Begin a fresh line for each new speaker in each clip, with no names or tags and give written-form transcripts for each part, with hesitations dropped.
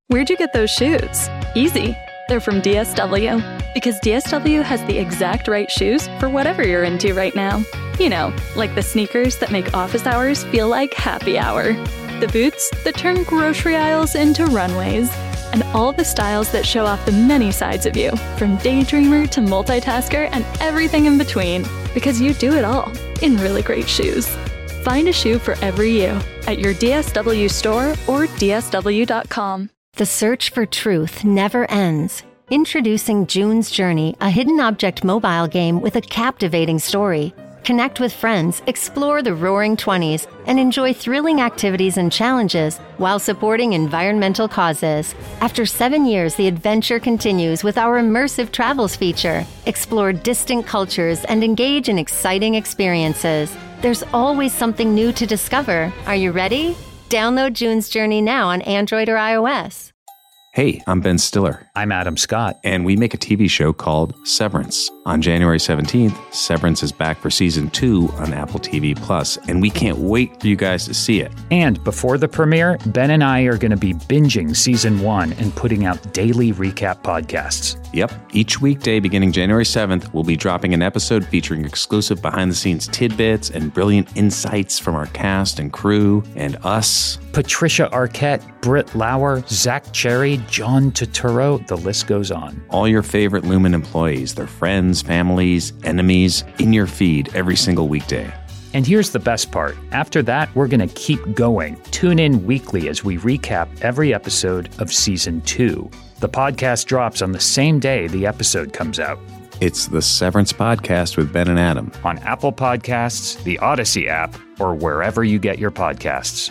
Where'd you get those shoes? Easy. They're from DSW. Because DSW has the exact right shoes for whatever you're into right now. You know, like the sneakers that make office hours feel like happy hour. The boots that turn grocery aisles into runways. And all the styles that show off the many sides of you, from daydreamer to multitasker and everything in between. Because you do it all in really great shoes. Find a shoe for every you at your DSW store or DSW.com.
The search for truth never ends. Introducing June's Journey, a hidden object mobile game with a captivating story. Connect with friends, explore the Roaring 20s, and enjoy thrilling activities and challenges while supporting environmental causes. After 7 years, the adventure continues with our immersive travels feature. Explore distant cultures and engage in exciting experiences. There's always something new to discover. Are you ready? Download June's Journey now on Android or iOS.
Hey, I'm Ben Stiller.
I'm Adam Scott.
And we make a TV show called Severance. On January 17th, Severance is back for season 2 on Apple TV+, and we can't wait for you guys to see it.
And before the premiere, Ben and I are going to be binging season 1 and putting out daily recap podcasts.
Yep. Each weekday beginning January 7th, we'll be dropping an episode featuring exclusive behind-the-scenes tidbits and brilliant insights from our cast and crew and us.
Patricia Arquette, Britt Lauer, Zach Cherry, John Turturro, the list goes on.
All your favorite Lumen employees, their friends, families, enemies, in your feed every single weekday.
And here's the best part. After that, we're going to keep going. Tune in weekly as we recap every episode of Season 2. The podcast drops on the same day the episode comes out.
It's the Severance Podcast with Ben and Adam.
On Apple Podcasts, the Odyssey app, or wherever you get your podcasts.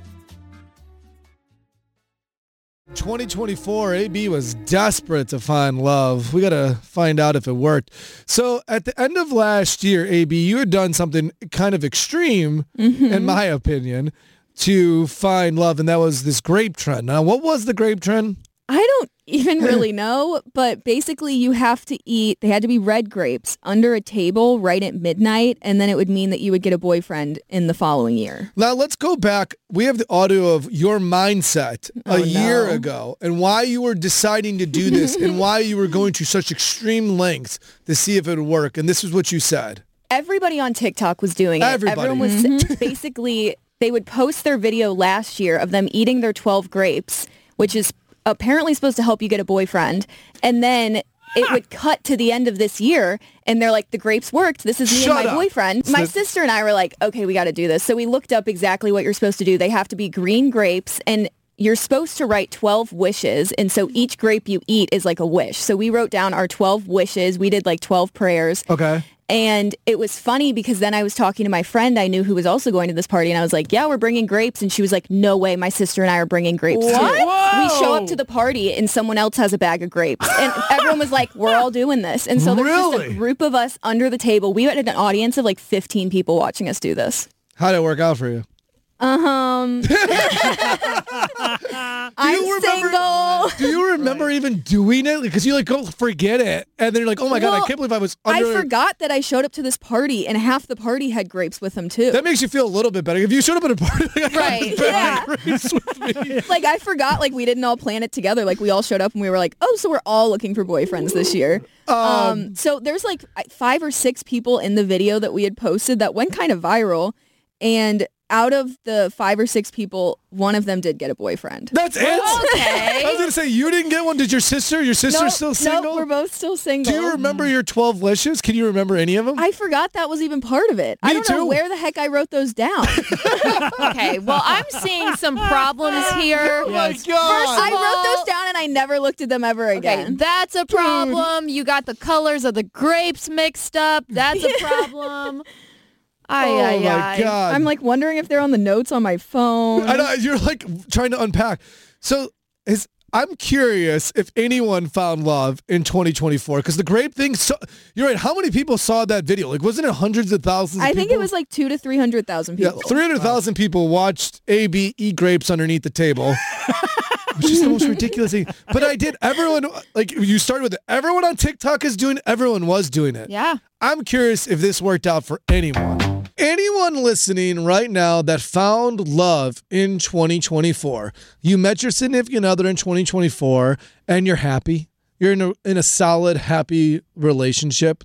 2024, AB was desperate to find love. We got to find out if it worked. So at the end of last year, AB, you had done something kind of extreme, in my opinion, to find love, and that was this grape trend. Now, what was the grape trend?
I don't even really know, but basically you have to eat, they had to be red grapes under a table right at midnight, and then it would mean that you would get a boyfriend in the following year.
Now, let's go back. We have the audio of your mindset a year ago and why you were deciding to do this and why you were going to such extreme lengths to see if it would work. And this is what you said.
Everybody on TikTok was doing it.
Everybody.
Everyone was basically, they would post their video last year of them eating their 12 grapes, which is apparently supposed to help you get a boyfriend. And then it would cut to the end of this year and they're like, the grapes worked. This is me and my boyfriend. My sister and I were like, okay, we got to do this. So we looked up exactly what you're supposed to do. They have to be green grapes and you're supposed to write 12 wishes. And so each grape you eat is like a wish. So we wrote down our 12 wishes. We did like 12 prayers.
Okay.
And it was funny because then I was talking to my friend I knew who was also going to this party. And I was like, yeah, we're bringing grapes. And she was like, no way. My sister and I are bringing grapes too. We show up to the party and someone else has a bag of grapes. And everyone was like, we're all doing this. And so there's just a group of us under the table. We had an audience of like 15 people watching us do this.
How'd it work out for you?
I'm single.
Do you remember even doing it? Because you like go forget it, and then you're like, "Oh my god, I can't believe I was."
I forgot that I showed up to this party, and half the party had grapes with them too.
That makes you feel a little bit better. If you showed up at a party, like,
right? Yeah.
Grapes with me.
Like I forgot, like we didn't all plan it together. Like we all showed up and we were like, "Oh, so we're all looking for boyfriends this year." So there's like 5 or 6 people in the video that we had posted that went kind of viral, and out of the 5 or 6 people, one of them did get a boyfriend.
That's it?
Okay.
I was going to say, you didn't get one. Did your sister? Your sister's still single?
No, we're both still single.
Do you remember your 12 wishes? Can you remember any of them?
I forgot that was even part of it. I don't know where the heck I wrote those down.
Okay, well, I'm seeing some problems here.
Oh, my God.
I wrote those down and I never looked at them ever again.
Okay, that's a problem. You got the colors of the grapes mixed up. That's a problem.
My God.
I'm like wondering if they're on the notes on my phone.
I know, you're like trying to unpack. So I'm curious if anyone found love in 2024 because the grape thing. You're right. How many people saw that video? Like, wasn't it hundreds of thousands?
I think it was like 200,000 to 300,000 people.
Yeah, 300,000 people watched AB eat grapes underneath the table. Which is the most ridiculous thing. But I did. Everyone, like you started with it. Everyone on TikTok is doing. Everyone was doing it.
Yeah.
I'm curious if this worked out for anyone. Anyone listening right now that found love in 2024, you met your significant other in 2024 and you're happy. You're in a solid, happy relationship.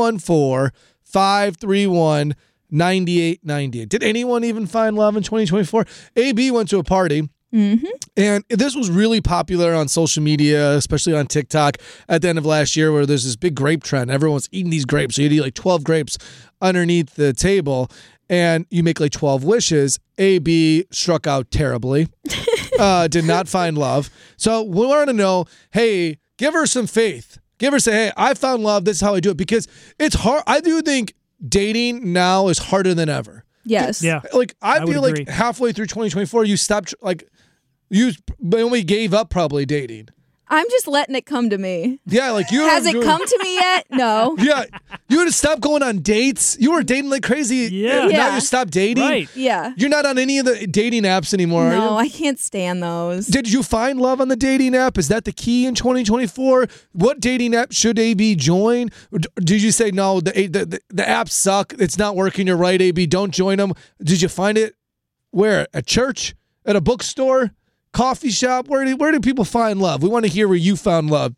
314-531-9898. Did anyone even find love in 2024? AB went to a party. Mm-hmm. And this was really popular on social media, especially on TikTok at the end of last year, where there's this big grape trend. Everyone's eating these grapes. So you'd eat like 12 grapes underneath the table and you make like 12 wishes. AB struck out terribly, did not find love. So we want to know, hey, give her some faith. Give her, say, hey, I found love. This is how I do it. Because it's hard. I do think dating now is harder than ever.
Yes.
Yeah.
Like I feel
agree.
like halfway through 2024, you stopped you only gave up probably dating.
I'm just letting it come to me.
Yeah, like you
Has it come to me yet? No.
Yeah, you would stop going on dates. You were dating like crazy.
Yeah.
Now you stopped dating.
Right.
Yeah.
You're not on any of the dating apps anymore, are you?
No, I can't stand those.
Did you find love on the dating app? Is that the key in 2024? What dating app should AB join? Did you say, no, the apps suck, it's not working, you're right, AB, don't join them? Did you find it where? At church? At a bookstore? Coffee shop? Where do people find love? We want to hear where you found love.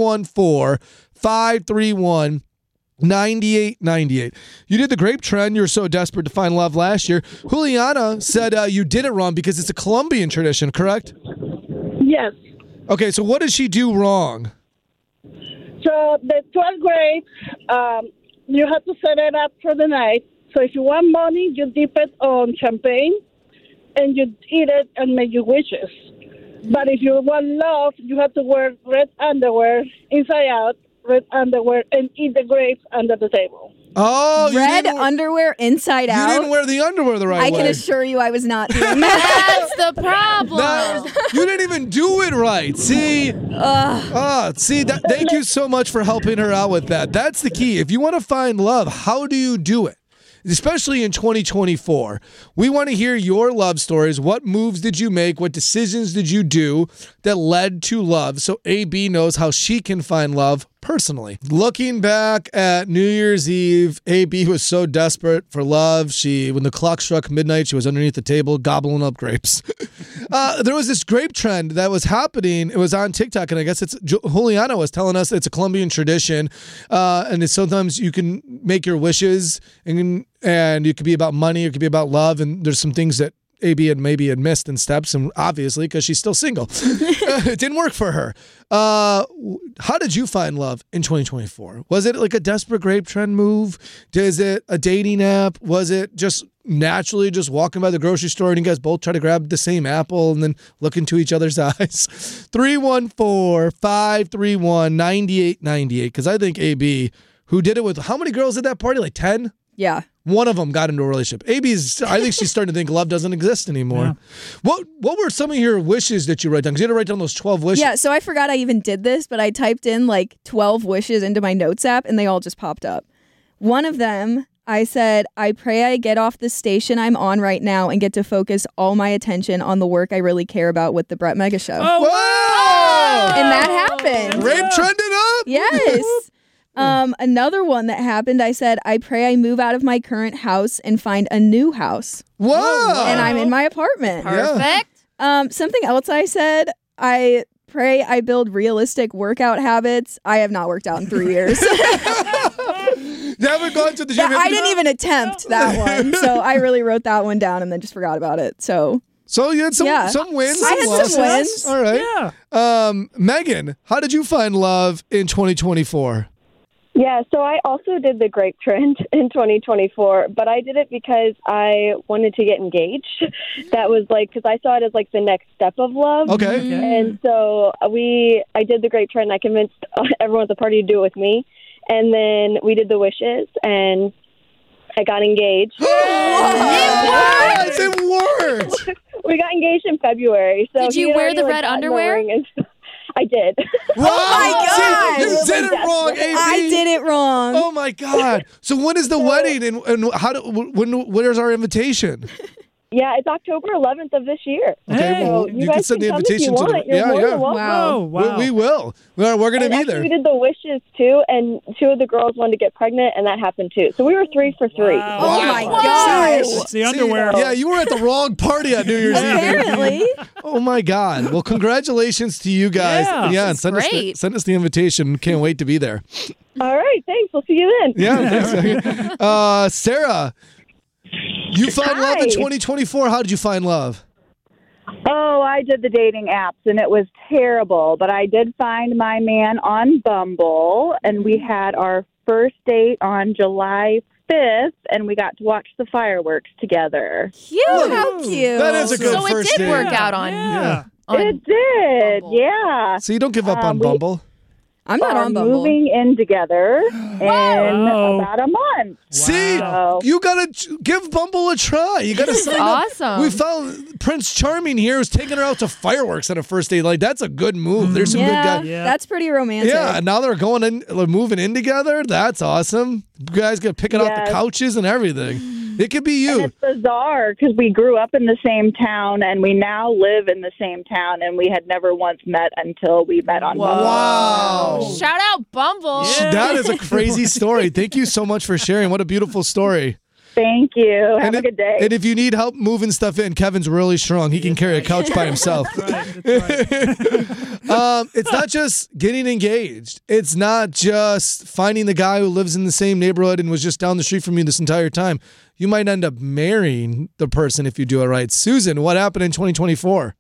314-531-9898. You did the grape trend. You were so desperate to find love last year. Juliana said you did it wrong because it's a Colombian tradition, correct?
Yes.
Okay, so what did she do wrong?
So the 12 grapes, you have to set it up for the night. So if you want money, you dip it on champagne and you eat it and make your wishes. But if you want love, you have to wear red underwear inside out, red underwear, and eat the grapes under the table.
Oh,
red underwear inside out?
You didn't wear the underwear the right way.
I can assure you I was not doing that.
That's the problem.
You didn't even do it right. See? Thank you so much for helping her out with that. That's the key. If you want to find love, how do you do it? Especially in 2024. We want to hear your love stories. What moves did you make? What decisions did you do that led to love? So AB knows how she can find love personally. Looking back at New Year's Eve, AB was so desperate for love. When the clock struck midnight, she was underneath the table gobbling up grapes. There was this grape trend that was happening. It was on TikTok, and I guess Juliana was telling us it's a Colombian tradition, and it's sometimes you can make your wishes, and it could be about money, it could be about love, and there's some things that AB had missed in steps, and obviously because she's still single. It didn't work for her. How did you find love in 2024? Was it like a desperate grape trend move? Is it a dating app? Was it just naturally just walking by the grocery store and you guys both try to grab the same apple and then look into each other's eyes? 314-531-9898, because I think AB, who did it with how many girls at that party? Like 10?
Yeah.
One of them got into a relationship. I think she's starting to think love doesn't exist anymore. Yeah. What were some of your wishes that you write down? Because you had to write down those 12 wishes.
Yeah, so I forgot I even did this, but I typed in like 12 wishes into my notes app and they all just popped up. One of them, I said, I pray I get off the station I'm on right now and get to focus all my attention on the work I really care about with the Brett Mega Show.
Oh, wow!
And that happened.
Grape trended up?
Yes. Another one that happened, I said, I pray I move out of my current house and find a new house.
Whoa!
And I'm in my apartment.
Perfect.
Something else I said, I pray I build realistic workout habits. I have not worked out in 3 years.
You haven't gone to the gym?
I didn't even attempt that one. So I really wrote that one down and then just forgot about it. So
you had some wins.
I had some wins.
All right. Yeah. Megan, how did you find love in 2024?
Yeah, so I also did the grape trend in 2024, but I did it because I wanted to get engaged. That was because I saw it as the next step of love.
Okay.
And so I did the grape trend. I convinced everyone at the party to do it with me. And then we did the wishes and I got engaged.
It worked!
We got engaged in February. So
did you wear the red underwear?
I did.
Wow.
Oh my God!
You did it wrong, AB.
I did it wrong.
Oh my God! So when is the wedding, and where's our invitation?
Yeah, it's October 11th of this year.
Okay, well, you can
guys
send the
come if you
invitation to
want.
the.
You're more than welcome.
Wow.
Wow.
We will. We're going to be
Actually,
there.
we did the wishes too, and 2 of the girls wanted to get pregnant, and that happened too. So we were 3 for 3.
Wow.
Oh my
Wow.
gosh.
It's the underwear.
Yeah, you were at the wrong party on New Year's Eve.
Apparently.
Oh my God! Well, congratulations to you guys.
Yeah.
and send
great.
send us the invitation. Can't wait to be there.
All right, thanks. We'll see you then.
Yeah, thanks. Sarah, you found love in
Hi.
2024. How did you find love?
Oh, I did the dating apps, and it was terrible. But I did find my man on Bumble, and we had our first date on July 5th, and we got to watch the fireworks together.
Cute.
How cute.
That is a good
So it
first
did
date.
work out on.
Yeah.
on
It did,
Bumble.
yeah.
So you don't give up on
we-
Bumble.
I'm not on Bumble.
Moving in together in
Wow.
about a month.
See,
Wow.
you gotta give Bumble a try. You gotta sign up.
awesome.
We found Prince Charming here who's taking her out to fireworks on a first date. Like that's a good move. There's some good
Yeah,
guys.
Yeah.
that's pretty romantic.
Yeah, and now they're going in, moving in together. That's awesome. You guys get picking out the
Yes.
couches and everything. It could be you.
It's bizarre because we grew up in the same town and we now live in the same town, and we had never once met until we met on Bumble.
Wow.
Shout out Bumble.
Yeah.
That is a crazy story. Thank you so much for sharing. What a beautiful story.
Thank you. Have a
if,
good day.
And if you need help moving stuff in, Kevin's really strong. He can carry a couch by himself.
That's right.
It's not just getting engaged. It's not just finding the guy who lives in the same neighborhood and was just down the street from you this entire time. You might end up marrying the person if you do it right. Susan, what happened in 2024?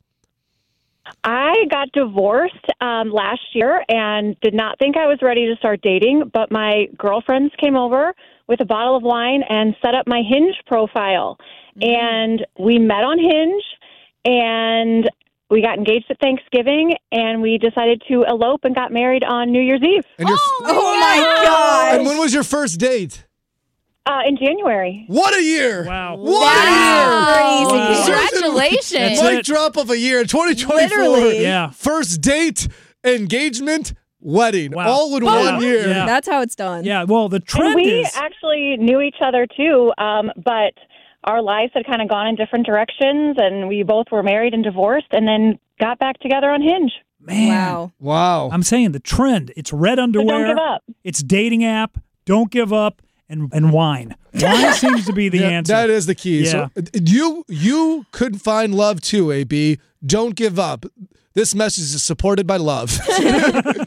I got divorced last year and did not think I was ready to start dating, but my girlfriends came over with a bottle of wine and set up my Hinge profile. And we met on Hinge, and we got engaged at Thanksgiving, and we decided to elope and got married on New Year's Eve
And your
Oh my gosh.
and when was your first date?
in January.
What a year!
Wow.
What a year!
Crazy.
Congratulations.
Mic
it.
drop of a year, 2024.
Literally.
Yeah.
First date, engagement, wedding,
Wow.
all in
Yeah.
one year.
Yeah.
That's how it's done.
Yeah. Well, the
And
trend
we
is.
actually knew each other too, but our lives had kind of gone in different directions, and we both were married and divorced, and then got back together on Hinge.
Man.
Wow.
Wow.
I'm saying the trend. It's red
So
underwear.
don't give up.
It's dating app. Don't give up. And wine. Wine seems to be the
Yeah,
answer.
that is the key.
Yeah.
So you could find love too, AB. Don't give up. This message is supported by love.